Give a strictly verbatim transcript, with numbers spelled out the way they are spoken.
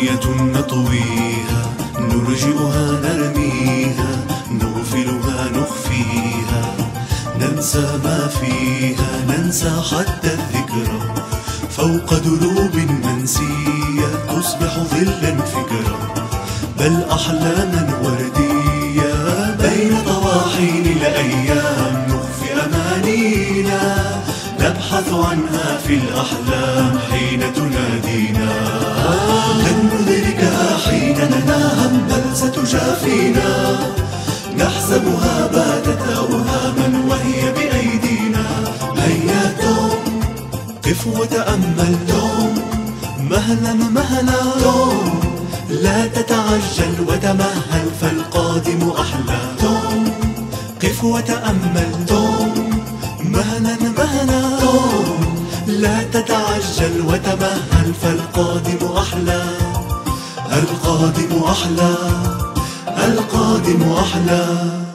أمنية نطويها، نرجئها نرميها، نغفلها نخفيها، ننسى ما فيها، ننسى حتى الذكرى، فوق دروب منسية تصبح ظلا فكرة، بل أحلاما وردية بين طواحين الأيام، نخفي أمانينا نبحث عنها في الأحلام حين تنادينا، لن ندركها حين ننام بل ستجافينا، نحسبها باتت أوهاما وهي بأيدينا. هيا توم قف وتأمل، توم مهلا مهلا، توم لا تتعجل وتمهل فالقادم أحلى، توم قف وتأمل، توم مهلا مهلا، توم لا تتعجل وتمهل فالقادم أحلى، القادم أحلى، القادم أحلى.